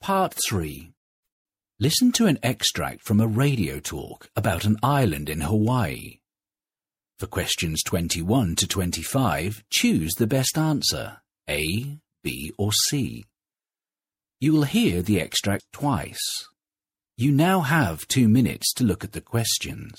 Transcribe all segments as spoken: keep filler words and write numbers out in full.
Part three. Listen to an extract from a radio talk about an island in Hawaii. For questions twenty-one to twenty-five, choose the best answer, A, B or C. You will hear the extract twice. You now have two minutes to look at the questions.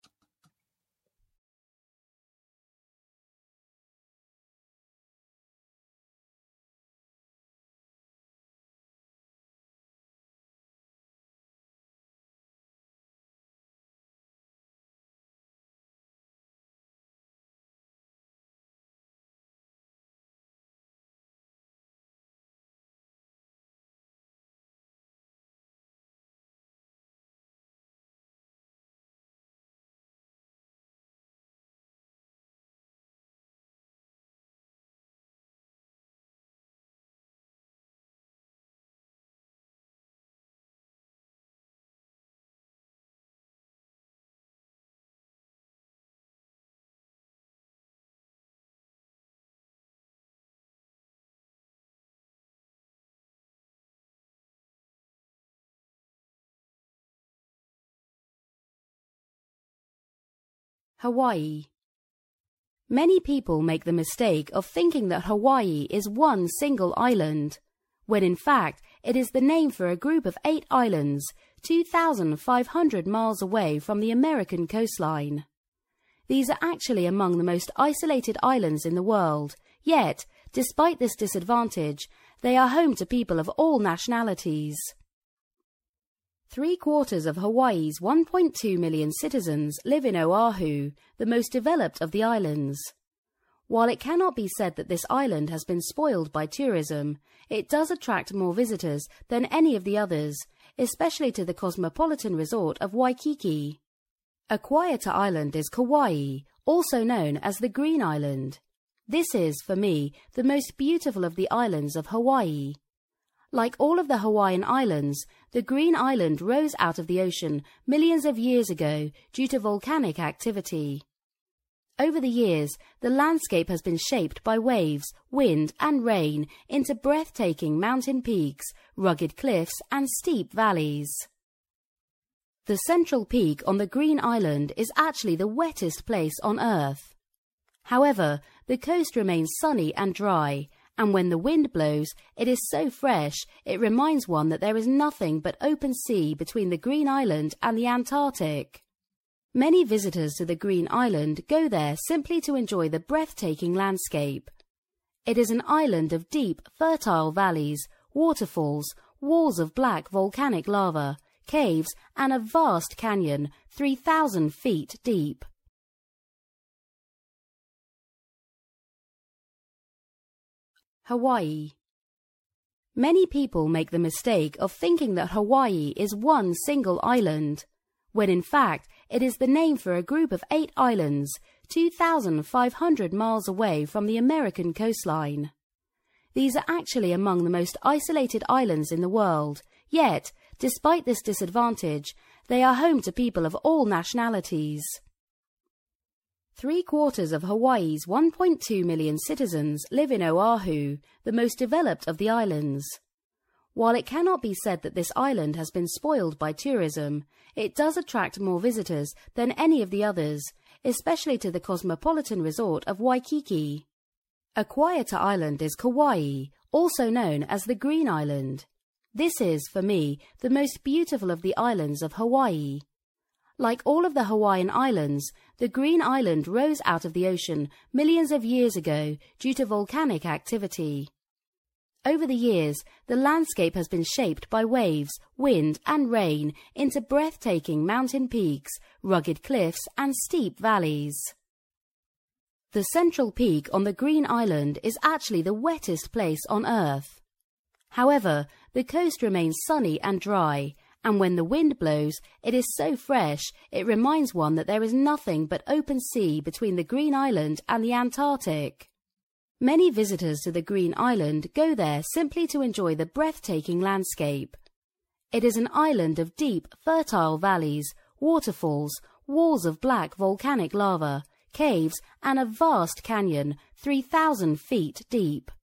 Hawaii. Many people make the mistake of thinking that Hawaii is one single island, when in fact it is the name for a group of eight islands, two thousand five hundred miles away from the American coastline. These are actually among the most isolated islands in the world, yet, despite this disadvantage, they are home to people of all nationalities. Three-quarters of Hawaii's one point two million citizens live in Oahu, the most developed of the islands. While it cannot be said that this island has been spoiled by tourism, it does attract more visitors than any of the others, especially to the cosmopolitan resort of Waikiki. A quieter island is Kauai, also known as the Green Island. This is, for me, the most beautiful of the islands of Hawaii. Like all of the Hawaiian islands, the Green Island rose out of the ocean millions of years ago due to volcanic activity. Over the years, the landscape has been shaped by waves, wind and rain into breathtaking mountain peaks, rugged cliffs and steep valleys. The central peak on the Green Island is actually the wettest place on Earth. However, the coast remains sunny and dry, and when the wind blows, it is so fresh it reminds one that there is nothing but open sea between the Green Island and the Antarctic. Many visitors to the Green Island go there simply to enjoy the breathtaking landscape. It is an island of deep, fertile valleys, waterfalls, walls of black volcanic lava, caves, and a vast canyon three thousand feet deep. Hawaii. Many people make the mistake of thinking that Hawaii is one single island, when in fact it is the name for a group of eight islands, two thousand five hundred miles away from the American coastline. These are actually among the most isolated islands in the world, yet, despite this disadvantage, they are home to people of all nationalities. Three-quarters of Hawaii's one point two million citizens live in Oahu, the most developed of the islands. While it cannot be said that this island has been spoiled by tourism, it does attract more visitors than any of the others, especially to the cosmopolitan resort of Waikiki. A quieter island is Kauai, also known as the Green Island. This is, for me, the most beautiful of the islands of Hawaii. Like all of the Hawaiian islands, the Green Island rose out of the ocean millions of years ago due to volcanic activity. Over the years, the landscape has been shaped by waves, wind and rain into breathtaking mountain peaks, rugged cliffs and steep valleys. The central peak on the Green Island is actually the wettest place on Earth. However, the coast remains sunny and dry, and when the wind blows, it is so fresh it reminds one that there is nothing but open sea between the Green Island and the Antarctic. Many visitors to the Green Island go there simply to enjoy the breathtaking landscape. It is an island of deep, fertile valleys, waterfalls, walls of black volcanic lava, caves, and a vast canyon three thousand feet deep.